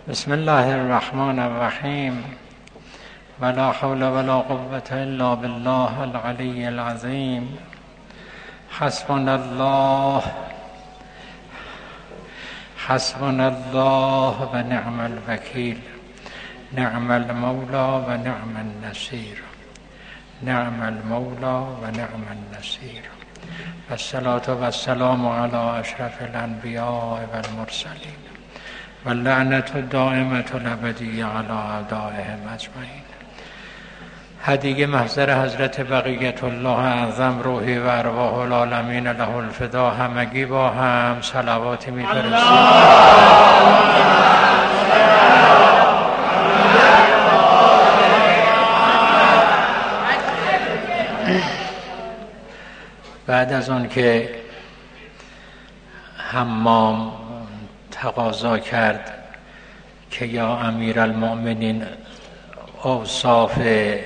بسم الله الرحمن الرحیم ولا حول ولا قوة الا بالله العلی العظیم. حسبنا الله و نعم الوکیل، نعم المولا و نعم النصیر، نعم المولا و نعم النصیر. والصلاة والسلام علی اشرف الانبیاء والمرسلین و اللعنة الدائمة الابدیة علی اعدائهم اجمعین. هدیه محضر حضرت بقیت الله اعظم روحی و ارواح العالمین له الفدا. همگی با هم صلواتی می‌فرستیم. بعد از آن که حمام تقاضا کرد که یا امیرالمؤمنین اوصاف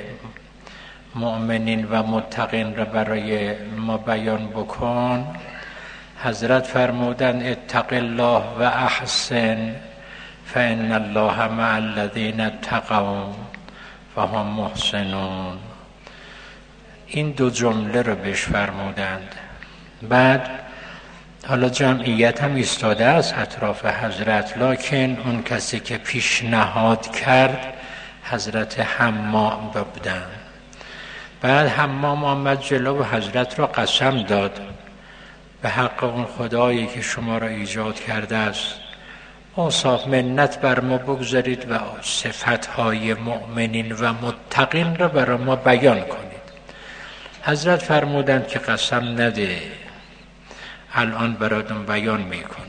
مؤمنین و متقین را برای ما بیان بکن، حضرت فرمودند اتق الله و احسن فان الله مع الذین اتقوا و هم محسنون. این دو جمله رو بهش فرمودند. بعد حالا جمعیت هم ایستاده است اطراف حضرت، لکن اون کسی که پیشنهاد کرد حضرت حمام بودن. بعد حمام آمد جلو و حضرت را قسم داد به حق اون خدایی که شما را ایجاد کرده است، اوصاف منت بر ما بگذارید و صفتهای مؤمنین و متقین را برای ما بیان کنید. حضرت فرمودند که قسم نده، الان براتون بیان میکنم.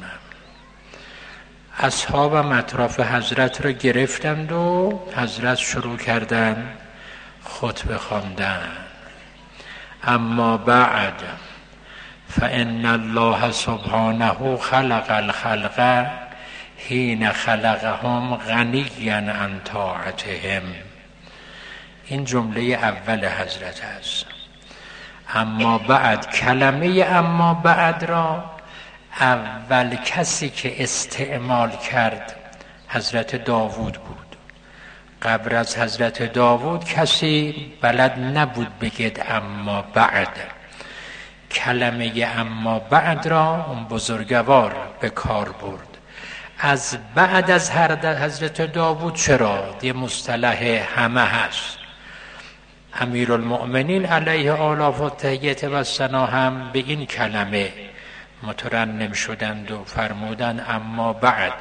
اصحابم اطراف حضرت را گرفتند و حضرت شروع کردند خطبه خواندن. اما بعد فان الله سبحانه خلق الخلق حین خلقهم غنیا عن طاعتهم. این جمله اول حضرت است. اما بعد، کلمه اما بعد را اول کسی که استعمال کرد حضرت داوود بود. قبل از حضرت داوود کسی بلد نبود بگید اما بعد. کلمه اما بعد را اون بزرگوار به کار برد. از بعد از حضرت داوود چرا؟ یه مصطلح همه هست. امیرالمؤمنین علیه آلاف و تحییت و ثنا هم به این کلمه مترنم شدند و فرمودند اما بعد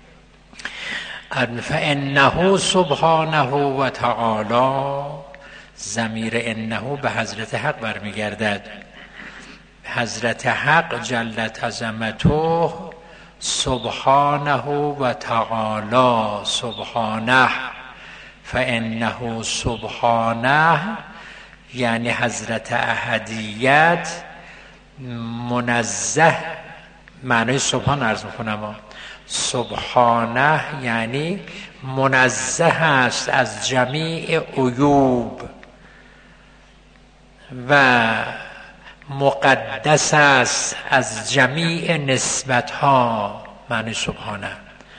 فانه سبحانه و تعالی. ضمیر انه به حضرت حق برمیگردد. حضرت حق جلت عظمته سبحانه و تعالی. سبحانه فانه سبحانه یعنی حضرت احدیت منزه. معنی سبحان عرض میکنم. سبحانه یعنی منزه است از جمیع عیوب و مقدس است از جمیع نسبتها. معنی سبحانه.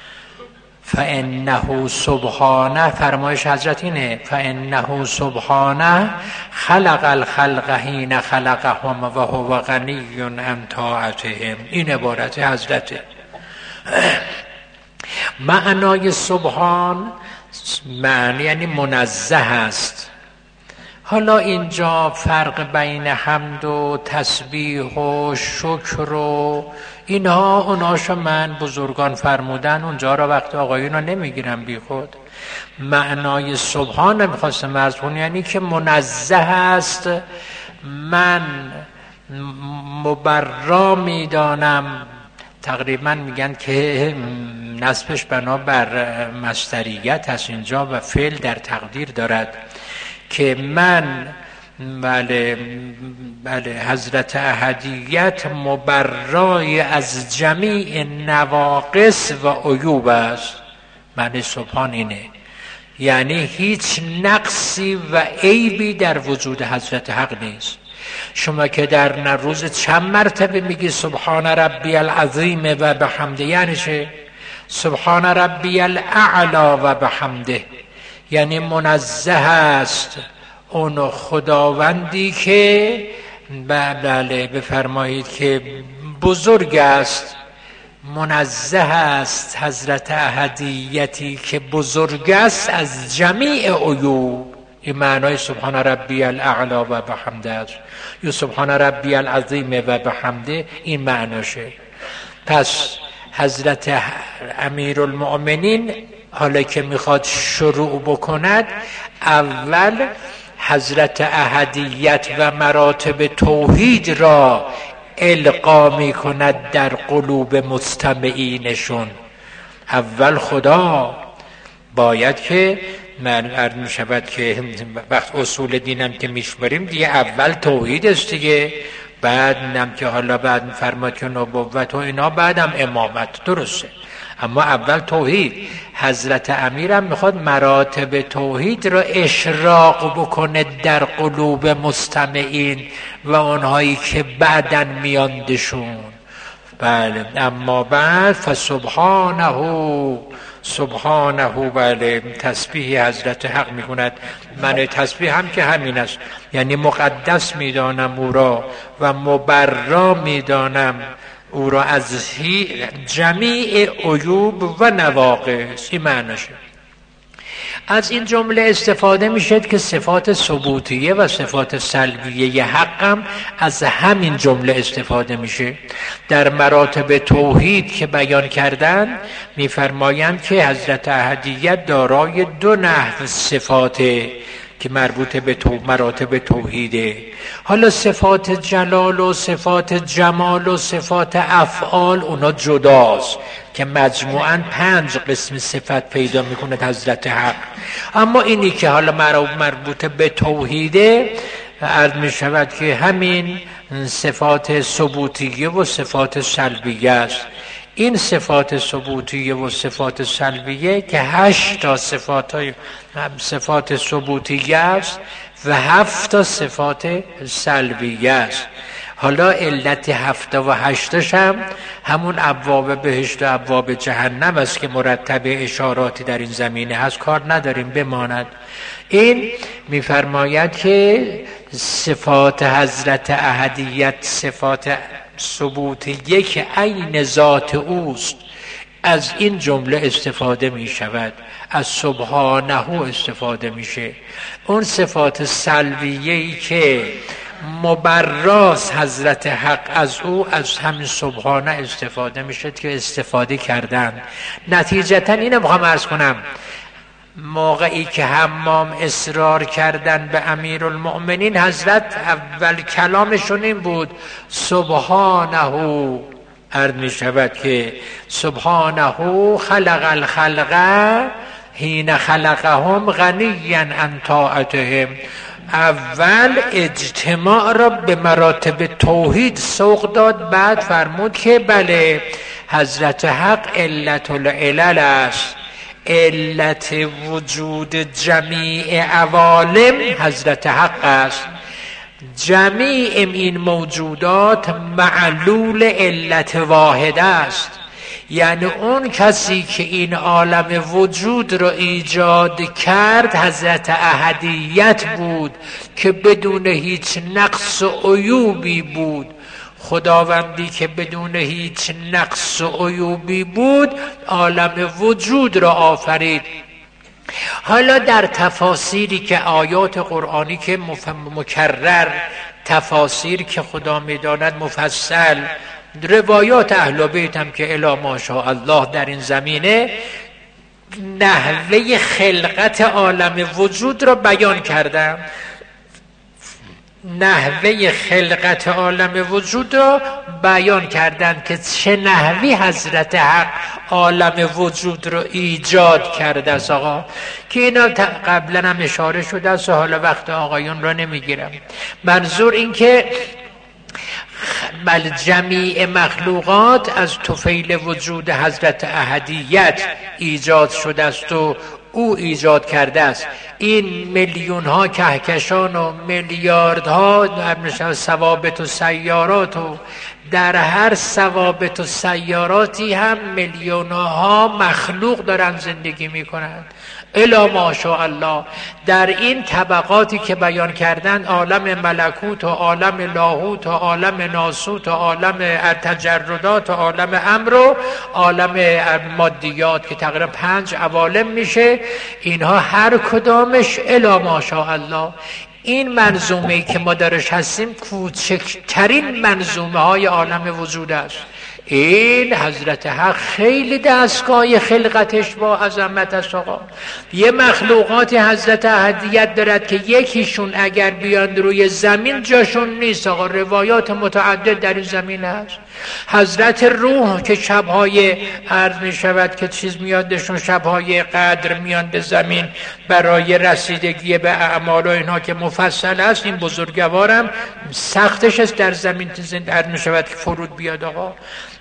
فانه سبحانه، فرمایش حضرت اینه، فانه سبحانه خلق الخلق حین خلقهم و هو غنی عن طاعتهم. این عبارت حضرته. معنای سبحان معنی یعنی منزه است. حالا اینجا فرق بین حمد و تسبیح و شکر و اینها اونهاشو من بزرگان فرمودن، اونجا را وقت آقایون رو نمیگیرم بی خود. معنای سبحان میخواستم عرض کنم یعنی که منزه است. من مبرا میدانم. تقریبا میگن که نسبش بنابر مصدریت هست اینجا و فعل در تقدیر دارد که من بله حضرت احدیت مبرای از جمیع نواقص و عیوب است. معنی سبحان اینه، یعنی هیچ نقصی و عیبی در وجود حضرت حق نیست. شما که در روز چند مرتبه میگی سبحان ربی العظیم و بحمده، یعنی چه؟ سبحان ربی الاعلی و بحمده، یعنی منزه است اون خداوندی که بله بفرمایید که بزرگ است، منزه است حضرت احدیتی که بزرگ است از جمیع عیوب. این معنای سبحان ربی الاعلی و بحمده است، یا سبحان ربی العظیم و بحمده، این معناشه. پس حضرت امیرالمؤمنین حالا که میخواد شروع بکند، اول حضرت احدیت و مراتب توحید را القا میکند در قلوب مستمعینشون. اول خدا باید که من عرض میشود که وقت اصول دینم که میشماریم دیگه اول توحید است دیگه، بعد نم که حالا بعد فرماد که نبوت و اینا، بعدم امامت، درسته، اما اول توحید. حضرت امیرم میخواد مراتب توحید را اشراق بکنه در قلوب مستمعین و اونهایی که بعداً میاندشون. بله، اما بعد فسبحانه، سبحانه، بله تسبیح حضرت حق میکند. من تسبیح هم که همین است، یعنی مقدس میدانم او را و مبرا میدانم او را از جمیع عیوب و نواقص. این معناشه. از این جمله استفاده میشد که صفات ثبوتیه و صفات سلبیه حق هم از همین جمله استفاده میشه. در مراتب توحید که بیان کردن میفرمایند که حضرت احدیت دارای دو نحو صفاته که مربوط به مراتب توحیده. حالا صفات جلال و صفات جمال و صفات افعال اونا جداست که مجموعاً 5 قسم صفت پیدا میکند حضرت حق. اما اینی که حالا مربوط به توحیده عرض میشود که همین صفات ثبوتیه و صفات سلبیه است. این صفات ثبوتیه و صفات سلبیه که 8 تا صفات ثبوتیه است و 7 تا صفات سلبیه است. حالا علت 7 و 8 هم همون ابواب بهشت و ابواب جهنم است که مرتب اشاراتی در این زمینه هست، کار نداریم بماند. این میفرماید که صفات حضرت احدیت صفات ثبوتیه که عین ذات اوست، از این جمله استفاده می شود، از سبحانه استفاده میشه. اون صفات سلبیه‌ای که مبراز حضرت حق از او، از همین سبحانه استفاده میشه که استفاده کردن. نتیجتا اینو میخوام عرض کنم، موقعی که حمام اصرار کردن به امیرالمؤمنین، حضرت اول کلامشون این بود سبحانه، عرض می شود که سبحانه خلق الخلق حین خلقهم غنیا عن طاعتهم. اول اجتماع را به مراتب توحید سوق داد، بعد فرمود که بله حضرت حق علت العلل است، علت وجود جمیع عوالم حضرت حق است. جمیع این موجودات معلول علت واحد است، یعنی اون کسی که این عالم وجود را ایجاد کرد حضرت احدیت بود که بدون هیچ نقص و عیوبی بود. خداوندی که بدون هیچ نقص و عیوبی بود عالم وجود را آفرید. حالا در تفاسیری که آیات قرآنی که مکرر، تفاسیر که خدا میداند مفصل، روایات اهل بیت هم که الا ماشاءالله در این زمینه نحوه خلقت عالم وجود را بیان کردم. نحوه خلقت عالم وجود را بیان کردن که چه نحوی حضرت حق عالم وجود را ایجاد کرده است. آقا که اینا قبلا هم اشاره شده است و حالا وقت آقایون را نمیگیرم. منظور این که بل جمیع مخلوقات از طفیل وجود حضرت احدیت ایجاد شده است و او ایجاد کرده است. این میلیون ها کهکشان و میلیاردها ثوابت و سیارات و در هر ثوابت و سیاراتی هم میلیون‌ها مخلوق دارن زندگی میکنند. الا ماشاءالله در این طبقاتی که بیان کردن، عالم ملکوت و عالم لاهوت و عالم ناسوت و عالم تجردات و عالم امر و عالم مادیات که تقریبا 5 عوالم میشه، اینها هر کدامش الا ماشاءالله. این منظومه‌ای که ما درش هستیم کوچکترین منظومه های عالم وجود است. این حضرت حق خیلی دستگاه خلقتش با عظمت است. آقا یه مخلوقات حضرت احدیت دارد که یکیشون اگر بیان روی زمین جاشون نیست. آقا روایات متعدد در این زمین است. حضرت روح که شبهای عرض می شود که چیز میادشون، شبهای قدر میان به زمین برای رسیدگی به اعمال و اینها که مفصل است. این بزرگوارم سختش است در زمین عرض می شود که فرود بیاد. آقا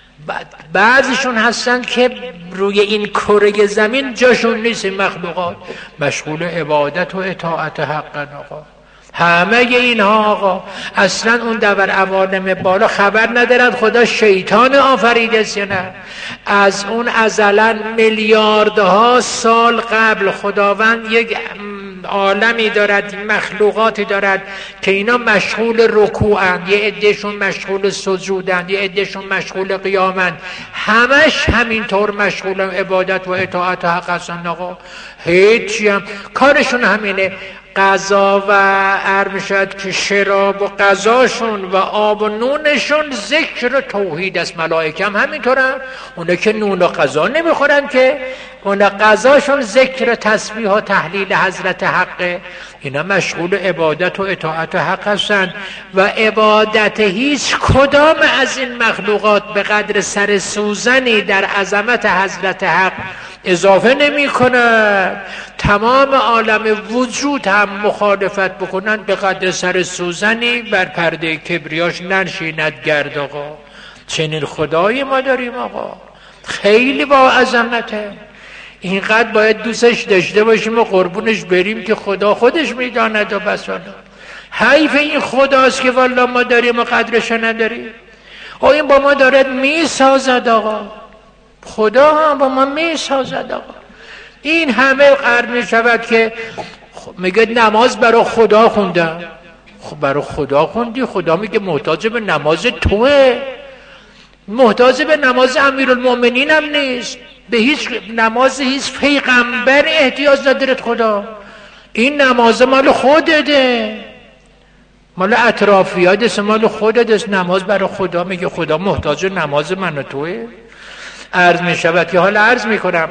بعضیشون هستن که روی این کره زمین جاشون نیست. این مخلوقات مشغول عبادت و اطاعت حقن. آقا همه اینها آقا اصلا اون دور عوالم بالا خبر ندارد خدا شیطان آفریده است یا نه. از اون ازلا میلیاردها سال قبل خداوند یک عالمی دارد، مخلوقاتی دارد که اینا مشغول رکوعند، یه عدهشون مشغول سجودند، یه عدهشون مشغول قیامند، همش همینطور مشغول عبادت و اطاعت حق هستند. آقا هیچی هم کارشون همینه. غذا و عرض شد که شراب و غذاشون و آب و نونشون ذکر توحید است. ملائکه هم همینطورن، اونا که نون و غذا نمیخورن که، اونا غذاشون ذکر تسبیح و تحلیل حضرت حقه. اینا مشغول عبادت و اطاعت حق هستند و عبادت هیچ کدام از این مخلوقات به قدر سر سوزنی در عظمت حضرت حق اضافه نمی کند. تمام عالم وجود هم مخالفت بکنند به قدر سر سوزنی بر پرده کبریاش ننشیند گرد. آقا چنین خدایی ما داریم. آقا خیلی با عظمته. اینقدر باید دوستش داشته باشیم و قربونش بریم که خدا خودش میداند و بس. حیف این خداست که والله ما داریم و قدرش نداریم. این با ما دارد میسازد. آقا خدا هم با ما میسازد. آقا این همه قرن می شود که میگه نماز برای خدا خوندم. خب برای خدا خوندی؟ خدا میگه محتاج به نماز توه، محتاج به نماز امیرالمومنین هم نیست، به هیچ نماز هیچ پیغمبر احتیاج ندارد خدا. این نماز مال خودته، مال اطرافیات، مال خودت. نماز برای خدا، میگه خدا محتاج نماز من و توه. عرض می شود که حالا عرض می کنم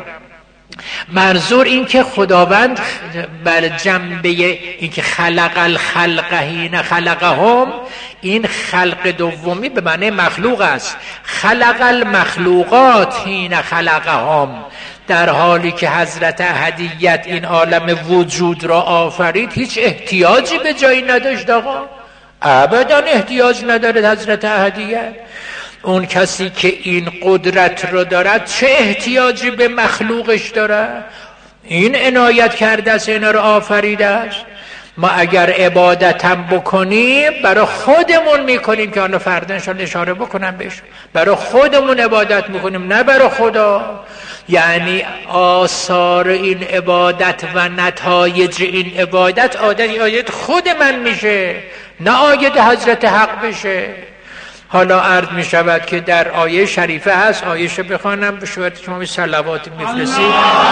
منظور این که خداوند بر جنبه این که خلق الخلق حین خلقهم، این خلق دومی به معنی مخلوق است. خلق المخلوقات حین خلقهم، در حالی که حضرت احدیت این عالم وجود را آفرید هیچ احتیاجی به جایی نداشت. آقا ابدا احتیاج ندارد حضرت احدیت. اون کسی که این قدرت رو دارد چه احتیاجی به مخلوقش دارد؟ این عنایت کرده است، اینا رو آفریده است. ما اگر عبادت هم بکنیم برای خودمون میکنیم که حالا فردنشان اشاره بکنم بهش، برای خودمون عبادت میکنیم نه برای خدا. یعنی آثار این عبادت و نتایج این عبادت آید خود من میشه، نه آید حضرت حق بشه. حالا عرض می شود که در آیه شریفه هست، آیه‌شو بخوانم به شما شما صلوات میفرستید.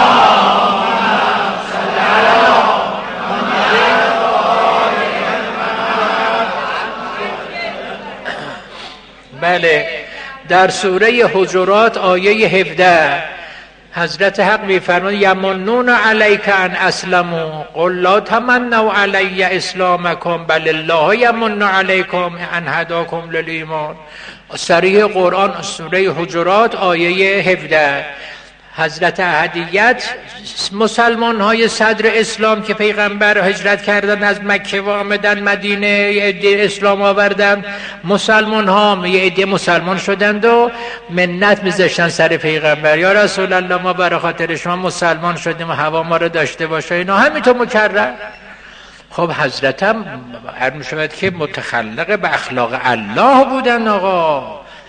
بله، در سوره حجرات آیه 17 حضرت حق میفرماید یمنون علیک ان اسلموا قل لا تمنوا علی اسلامکم بل الله یمن علیکم ان هداکم للایمان. صریح قرآن سوره حجرات آیه 17. حضرت احدیت مسلمان های صدر اسلام که پیغمبر هجرت کردن از مکه و آمدن مدینه، یه عده اسلام آوردن، مسلمان ها یه عده مسلمان شدند و منت میذاشتن سر پیغمبر، یا رسول الله ما برای خاطر شما مسلمان شدیم و هوا ما رو داشته باشه. اینا همینطور مکرر. خب حضرت هم هر میشود که متخلق به اخلاق الله بودن. آقا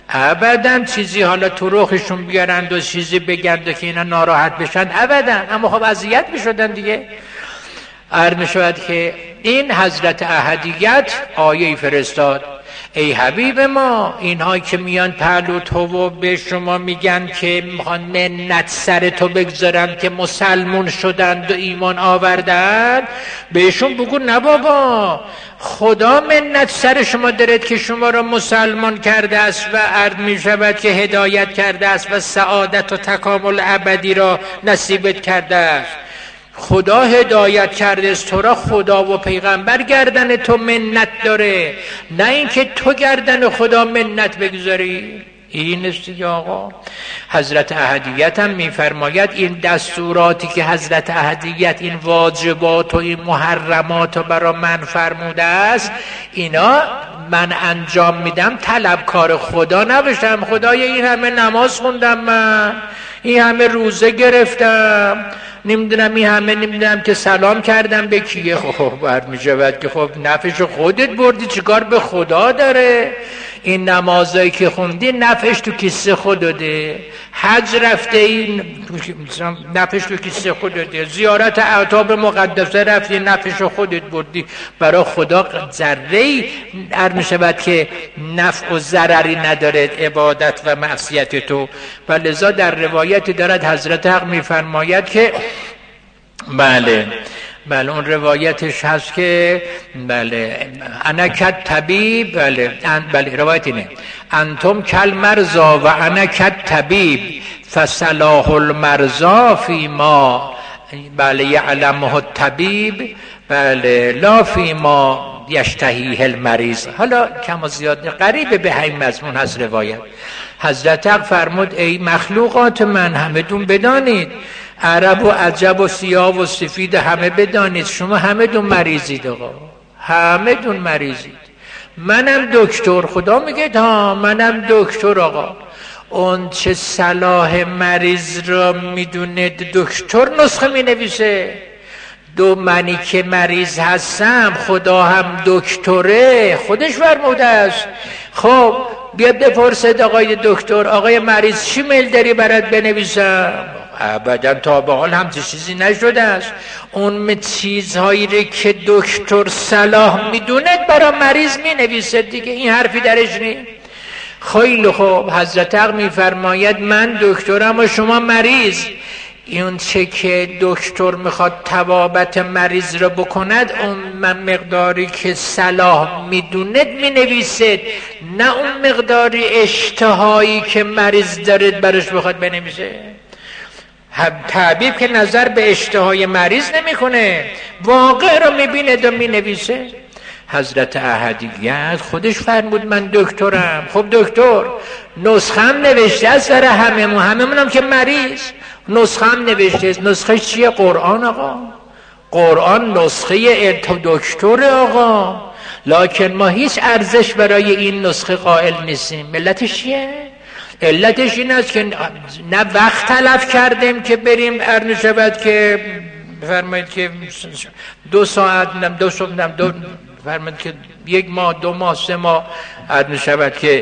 ابدا چیزی حالا تو رخشون بیارند و چیزی بگند که اینا ناراحت بشن ابدا، اما خب اذیت میشدن دیگه. عرض میشود که این حضرت احدیت آیه فرستاد ای حبیب ما، اینها که میان پهلو تو و به شما میگن که میخوان منت سر تو بگذارن که مسلمون شدند و ایمان آوردن، بهشون بگو نه بابا، خدا منت سر شما دارد که شما را مسلمان کرده است و عرض میشود که هدایت کرده است و سعادت و تکامل ابدی را نصیبت کرده است. خدا هدایت کرده است تو را، خدا و پیغمبر گردن تو منت داره، نه اینکه تو گردن خدا منت بگذاری. این است آقا. حضرت احدیت هم میفرماید این دستوراتی که حضرت احدیت، این واجبات و این محرمات رو برای من فرموده است، اینا من انجام میدم طلبکار خدا نباشم. خدای این همه نماز خوندم، من این همه روزه گرفتم، نمیدونم این همه نمیدونم که سلام کردم به کیه. خب برمی‌شود که خب نفعش خودت بردی، چیکار به خدا داره؟ این نمازایی که خوندی نفعش تو کیسه خودته، حج رفته این نفعش تو کیسه خودته، زیارت اعتاب مقدسه رفتی نفعش خودت بردی. برای خدا ذره‌ای می‌شود که نفع و ضرری نداره عبادت و معصیت تو. و لذا در روایتی دارد حضرت حق می‌فرماید که بله اون روایتش هست که بله انا کت طبیب، بله روایت اینه انتم کل مرزا و انا کت طبیب فصلاح المرزا فی ما بله یعلمه الطبیب بله لا فی ما یشتهیه المریض. حالا کم و زیاد قریب به همین مضمون هست روایت. حضرت حق فرمود ای مخلوقات من همتون بدانید، عرب و عجب و سیاه و سفید همه بدانید، شما همه دون مریضید آقا، همه دون مریضید. منم دکتر، خدا میگه ها منم دکتر آقا. اون چه صلاح مریض را میدونه دکتر نسخه مینویسه. منی که مریض هستم خدا هم دکتره، خودش فرموده است. خب بیا بپرسید آقای دکتر، آقای مریض چی میل داری برات بنویسم؟ ابدا تا به حال همچین چیزی نشده است. اون چیزهایی رو که دکتر صلاح میدونه برای مریض مینویسه دیگه، این حرفی درش نیست. خیلی خوب. حضرت حق میفرماید من دکترم و شما مریض. این چه که دکتر میخواد طبابت مریض رو بکند اون مقداری که صلاح میدوند مینویسید، نه اون مقداری اشتهایی که مریض دارید برش بخواد بنویسه. طبیب که نظر به اشتهای مریض نمیکنه، واقع رو میبینه و مینویسه. حضرت احدیت خودش فرمود من دکترم. خب دکتر نسخم نوشته است برای هممون هم که مریض نسخم نوشته است. نسخه چیه؟ قرآن آقا. قرآن نسخه دکتر آقا، لکن ما هیچ ارزش برای این نسخه قائل نیستیم. علتش چیه؟ علتش این است که نه وقت تلف کردیم که بریم ارن شود که فرمایید که 2 ساعت فرمایید که 1 ماه 2 ماه 3 ماه ارن شود که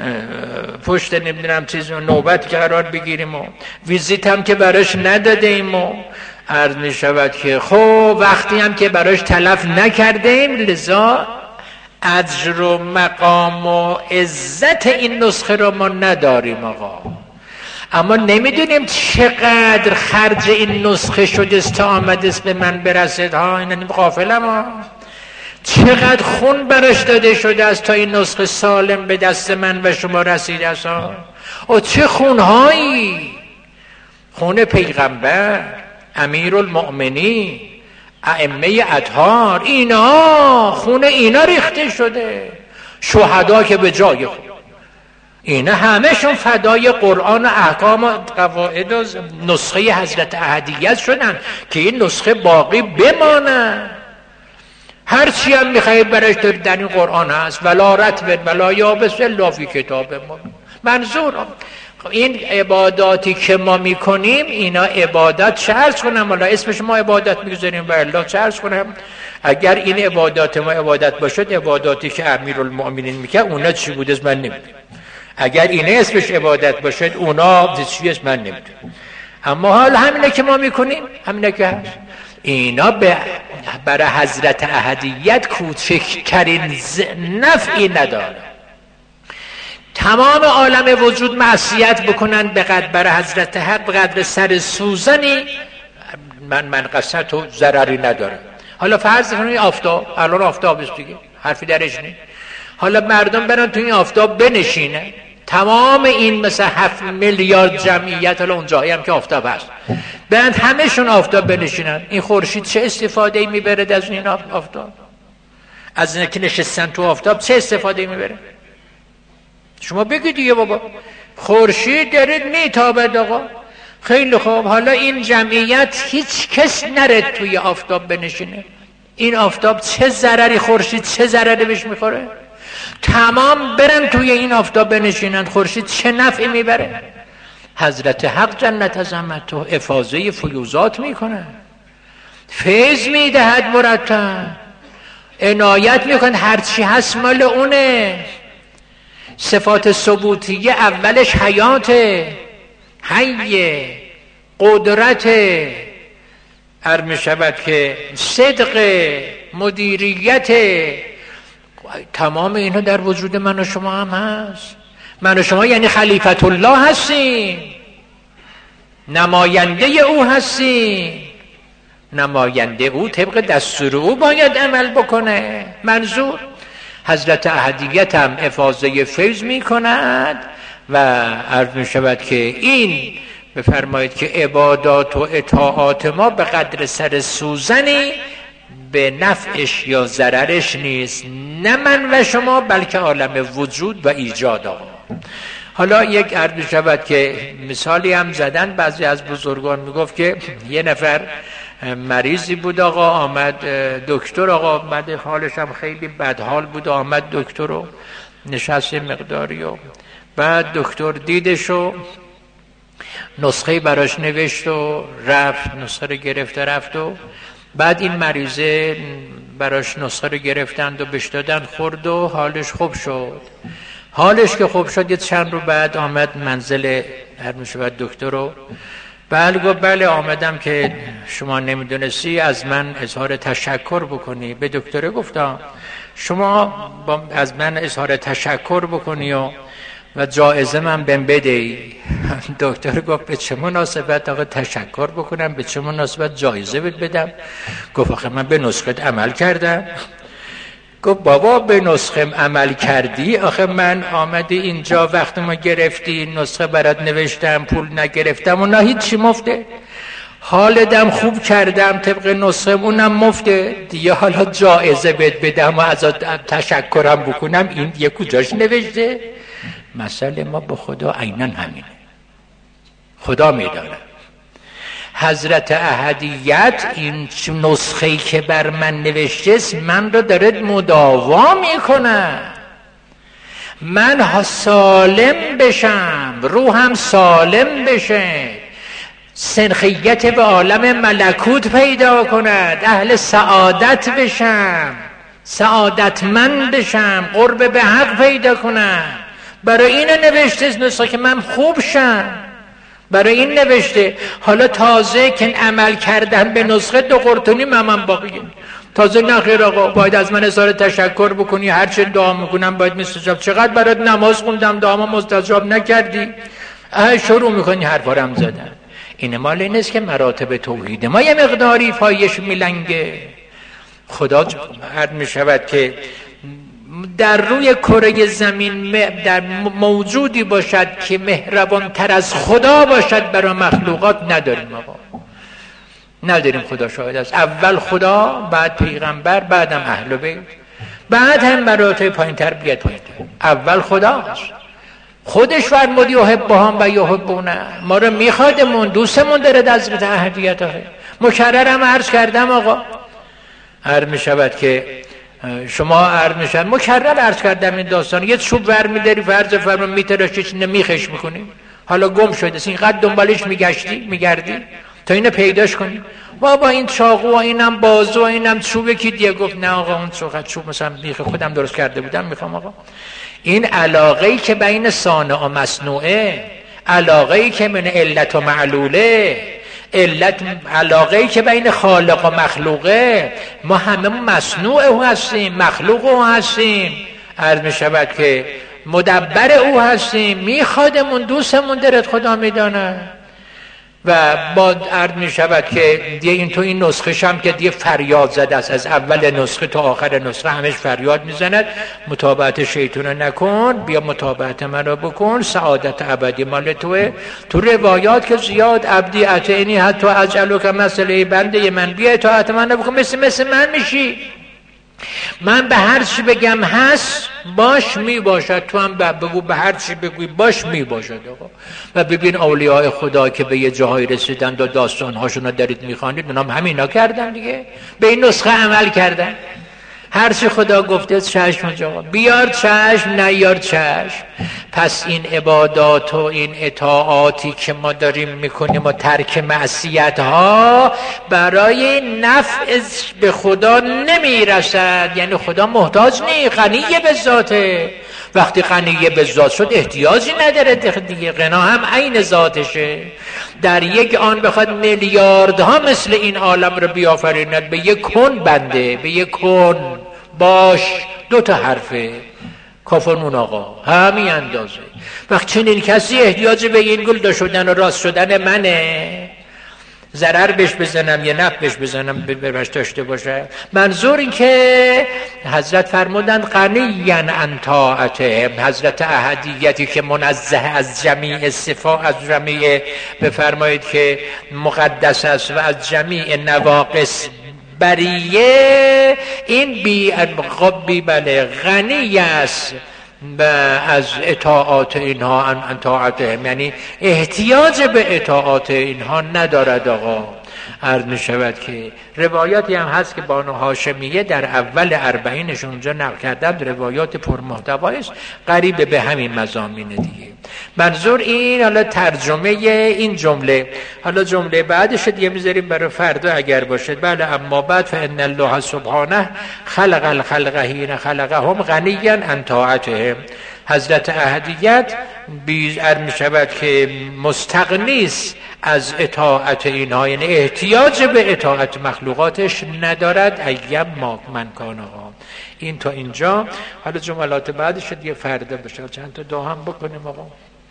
پشت نمیدونم چیز نوبت قرار بگیریم و ویزیت هم که براش ندادیم و عرض شود که خب وقتی هم که براش تلف نکردیم، لذا اجر و مقام و عزت این نسخه رو ما نداریم آقا. اما نمیدونیم چقدر خرج این نسخه شده است تا آمده است به من برسید ها. این غافلم ها. چقدر خون براش داده شده است تا این نسخه سالم به دست من و شما رسیده است ها. و چه خونهایی، خون پیغمبر، امیرالمؤمنین، ائمه اطهار، اینا خون اینا ریخته شده. شهدا که به جای خود، اینا همهشون فدای قرآن و احکام و قواعد و نسخه حضرت احدیت شدن که این نسخه باقی بمانه. هرچی هم میخواهید برش در این قرآن هست، ولا رطب ولا یابس الا فی کتاب منظور. این عباداتی که ما میکنیم اینا عبادت چه عرض کنم، حالا اسمش ما عبادت میگذاریم و الله چه عرض کنم. اگر این عبادات ما عبادت باشد، عباداتی که امیرالمؤمنین میکرد اونا چی بوده من نمیدونم. اگر اینه اسمش عبادت باشد اونا چیزی اسم من نمیدونم. اما حال همینه که ما میکنیم، همینه که هست. اینا برای حضرت احدیت کوچکترین نفعی نداره. تمام عالم وجود معصیت بکنن برای حضرت حق به قدر سر سوزنی من قصت و ضرری نداره. حالا فرض کنید آفتاب، الان آفتاب است دیگه، حرفی درش نیست. حالا مردم برن تو این آفتاب بنشینه، تمام این مثلا 7 میلیارد جمعیت، حالا اون جایی هم که آفتاب هست، برن همهشون آفتاب بنشینن، این خورشید چه استفاده ای میبره از این آفتاب؟ از اینکه نشستن تو آفتاب چه استفاده ای میبره؟ شما بگید دیگه بابا. خورشید دارید میتابد آقا، خیلی خوب. حالا این جمعیت هیچ کس نرد توی آفتاب بنشینه، این آفتاب چه ضرری، خورشید چه ضرری بهش میخوره؟ تمام برن توی این آفتاب بنشینن، خورشید چه نفعی میبره؟ حضرت حق جنت عظمته افاضه فیوزات میکنه، فیض میدهد مرتب، عنایت میکنه، هرچی هست مال اونه. صفات ثبوتیه اولش حیاته، حی، قدرت، عرض شود که صدق، مدیریت، تمام اینا در وجود من و شما هم هست. من و شما یعنی خلیفت الله هستیم، نماینده او هستیم، نماینده او طبق دستور او باید عمل بکنه. منظور حضرت احدیت هم افاضه فیض می کند و عرض می شود که این بفرمایید که عبادات و اطاعات ما به قدر سر سوزنی به نفعش یا ضررش نیست، نه من و شما بلکه عالم وجود و ایجاد آقا. حالا یک عرض می شود که مثالی هم زدن بعضی از بزرگان، می گفت که یه نفر مریضی بود آقا، آمد دکتر آقا، بعد حالش هم خیلی بدحال بود، آمد دکتر رو نشست مقداری و بعد دکتر دیدش و نسخه براش نوشت و رفت، نسخه رو گرفته رفت و بعد این مریضه براش نسخه رو گرفتند و بهش دادن، خورد و حالش خوب شد. حالش که خوب شد یه چند رو بعد آمد منزل هر میشود دکتر رو، بله گفت بله آمدم که شما نمیدونستی از من اظهار تشکر بکنی. به دکتر گفتم شما از من اظهار تشکر بکنی و جایزه من بهم بدهی. دکتر گفت به چه مناسبت آقا تشکر بکنم، به چه مناسبت جایزه بدم؟ گفت آخه من به نسخه عمل کردم. گفت بابا به نسخه عمل کردی؟ آخه من آمدی اینجا وقت ما گرفتی نسخه برات نوشتم، پول نگرفتم و نه هیچی مفته، حالدم خوب کردم طبق نسخه اونم مفته دیگه، حالا جایزه بدم و ازت تشکرم بکنم، این دیگه کجاش نوشته؟ مسئله ما به خدا عیناً همینه، خدا میدانه. حضرت احدیت این نسخه‌ای که بر من نوشته است من رو داره مداوا میکنه، من سالم بشم، روحم سالم بشه، سنخیت به عالم ملکوت پیدا کند، اهل سعادت بشم، سعادتمند بشم، قرب به حق پیدا کنم. برای این نوشته نسخه که من خوب شم، برای این نوشته. حالا تازه که عمل کردن به نسخه دو قرطونی من باقیه، تازه نخیر آقا باید از من اظهار تشکر بکنی، هرچه دعا میکنم باید مستجاب. چقدر برات نماز خوندم دعا مستجاب نکردی، شروع میکنی حرفا رو زدن. این مال این است که مراتب توحید ما یه مقداری پایش میلنگه. خدا عرض میشود که در روی کره زمین در موجودی باشد که مهربان تر از خدا باشد برای مخلوقات نداریم آقا، نداریم. خدا شاهد است، اول خدا، بعد پیغمبر، بعدم اهل بیت، بعد هم مراتب پایین تر بیاد پایین تر. اول خداست، خودش فرمودی احبهم و یحبونه، ما رو میخوادمون، دوستمون داره. حضرت احدیت مکررم عرض کردم آقا، عرض میشود که شما عرض میشن مکرر عرض کردم این داستان، یه چوب ور میداری فرض فرمان میتراشی نمیخش میکنی، حالا گم شده اینقدر دنبالش میگردی تا اینو پیداش کنی. بابا این چاقو و اینم بازو و اینم چوبه کی دیگه؟ گفت نه آقا اون چوب مثلا میخ خودم درست کرده بودم میخوام آقا. این علاقه‌ای که بین صانع و مصنوعه، علاقه‌ای که من علت و معلوله، علاقه‌ای که بین خالق و مخلوقه. ما همه مصنوع او هستیم، مخلوق او هستیم، عرض می شود که مدبر او هستیم، میخوادمون دوستمون درت خدا میدانه. و با عرض می شود که دیگه این تو این نسخه هم که دیگه فریاد زده است، از اول نسخه تا آخر نسخه همش فریاد میزند متابعت شیطون نکن، بیا متابعت من رو بکن، سعادت ابدی مال توه. تو روایات که زیاد عبدی اطعنی حتی اجعلو که مسئله بنده من، بیا اطاعت من رو بکن، مثل من میشی، من به هر چی بگم هست باش می باشد، تو هم بگو به هر چی بگوی باش می باشد. آقا و ببین اولیاء خدا که به یه جاهای رسیدند و داستانهاشون رو دارید میخوانید، اونام همینا کردن دیگه، به این نسخه عمل کردن. هر چی خدا گفته چشم جا بیار چشم، نیار چشم. پس این عبادات و این اطاعاتی که ما داریم میکنیم و ترک معصیت ها برای نفع به خدا نمیرسد. یعنی خدا محتاج نیست، غنیه به ذاته. وقتی غنیه به ذات شد احتیاجی نداره دیگه، غنا هم عین ذاتشه. در یک آن بخواد میلیاردها مثل این عالم رو بیافریند، به یک کن بنده، به یک کن باش، 2 حرفه کافرمون آقا، همین اندازه. وقت چنین کسی احتیاج به این گل شدن و راست شدن منه، ضرر بهش بزنم یا نفع بهش بزنم برش داشته باشه. منظور این که حضرت فرمودند غنیاً عن طاعته، حضرت احدیتی که منزه از جمیع صفات، از جمیع بفرمایید که مقدس است و از جمیع نواقص بریه، این بی بله غنی است از اطاعات اینها، ان طاعتهم، یعنی احتیاج به اطاعات اینها ندارد. آقا عرض می شود که روایاتی هم هست که بانو هاشمیه در اول 40 اونجا نقل کردند، روایات پرمحتوی است، قریب به همین مضامین دیگه. منظور این، حالا ترجمه این جمله، حالا جمله بعدش دیگه میذاریم برای فردا اگر باشد. بله، اما بعد فان الله سبحانه خلق الخلق حین خلقهم غنیا عن طاعتهم. حضرت احدیت بیشتر می شود که مستغنی است از اطاعت اینها، یعنی احتیاج به اطاعت مخلوقاتش ندارد. ایم ما من کان. این تا اینجا. حالا جملات بعدش دیگه فردا بشه، چند تا دعا هم بکنیم. آقا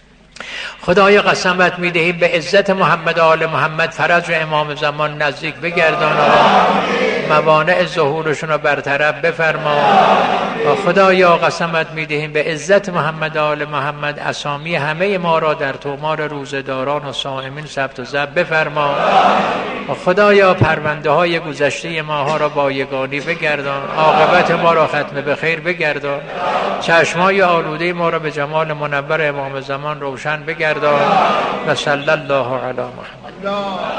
خدایا قسمت میدهیم به عزت محمد و آل محمد فرج و امام زمان نزدیک بگردان، موانع ظهورشون رو برطرف بفرما. خدایا قسمت میدهیم به عزت محمد و آل محمد اسامی همه ما را در تومار روزداران و صائمین ثبت و ضبط بفرما. خدایا پرونده های گذشته ماها را با یگانی بگردان، عاقبت ما را ختم به خیر بگردان، چشمای آلوده ما را به جمال منور امام زمان روشن بگردان. و صلی الله علی محمد.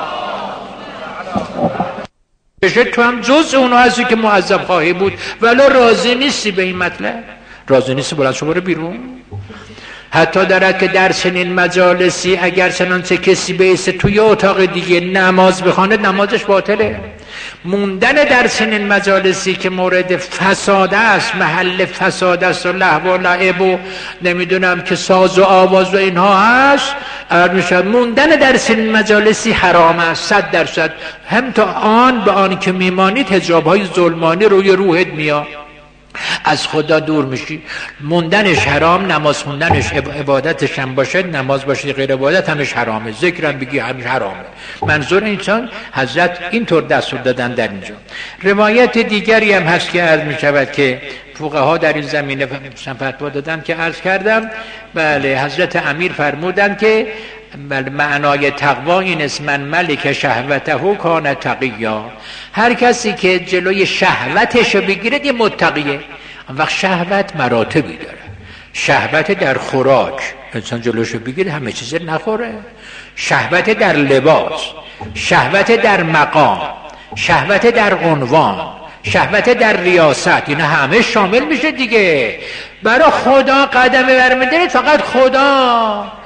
بشه تو هم جز اونها هستی که معذب خواهی بود ولی راضی نیستی به این مطلب، راضی نیستی، بلند شو برو بیرون. حتی دارد که در چنین مجالسی اگر چنانچه کسی بیسته توی اتاق دیگه نماز بخواند نمازش باطله. موندن در چنین مجالسی که مورد فساد است، محل فساد است و لهو و لعب و نمیدونم که ساز و آواز و اینها هست، موندن در چنین مجالسی حرام است 100%. هم تا آن به آن که میمانید حجاب‌های ظلمانی روی روحت میاد، از خدا دور میشی. موندنش حرام، نماز خوندنش عبادتش هم باشه، نماز باشه غیر عبادت همش حرامه، ذکرم بگی همش حرامه. منظور اینسان حضرت اینطور دستور دادن در اینجا. روایت دیگری هم هست که عرض میشود که فقها در این زمینه فتوا دادن که عرض کردم. بله، حضرت امیر فرمودن که معنای تقوا این است من ملک شهوته کان تقیا. هر کسی که جلوی شهوتش بگیرد یه متقیه. وقت شهوت مراتبی داره. شهوت در خوراک انسان جلوشو بگیره همه چیز نخوره، شهوت در لباس، شهوت در مقام، شهوت در عنوان، شهوت در ریاست، اینا همه شامل میشه دیگه. برای خدا قدم برمی‌دارید، فقط خدا.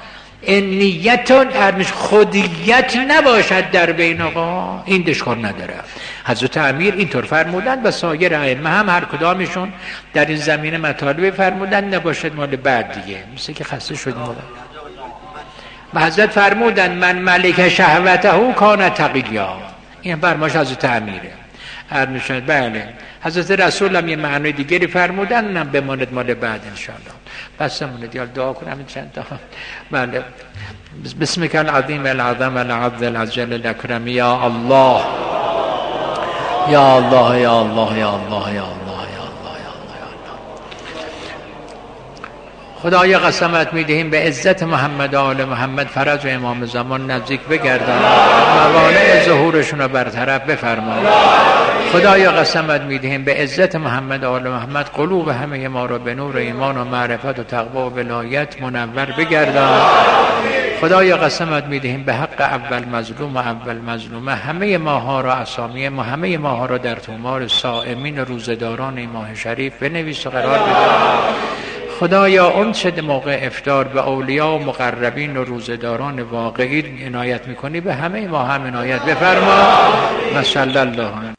نیت خودیت نباشد در بین آقا، این دشکار نداره. حضرت امیر اینطور فرمودن و سایر ائمه هم هر کدامشون در این زمینه مطالب فرمودن نباشد مال بعد دیگه، مثل که خسته شدیم. و حضرت فرمودن من ملک شهوته کان تقیا، این برماش حضرت امیره. میشد بله. حضرت رسول هم یه معنی دیگری فرمودن، اونم بماند مال بعد انشاءالله. بس ماند یا دعا کنم چند تا. بله. بسمک العظیم العظم العبد العجل الاکرم یا الله یا الله یا الله یا الله یا الله. خدایا قسمت میدهیم به عزت محمد و آل محمد فرج و امام زمان نزدیک بگردان، موانع ظهورشون رو برطرف بفرما. خدایا قسمت میدهیم به عزت محمد و آل محمد قلوب همه ما رو به نور ایمان و معرفت و تقوا و ولایت منور بگردان. خدایا قسمت میدهیم به حق اول مظلوم و اول مظلومه همه ماها را، اسامی ما همه ماها را در تومار صائمین روزداران این ماه شریف بنویس و قرار بده. خدایا اون چه موقع افطار به اولیا و مقربین و روزداران واقعی عنایت میکنی به همه ما هم عنایت بفرما. و صلی الله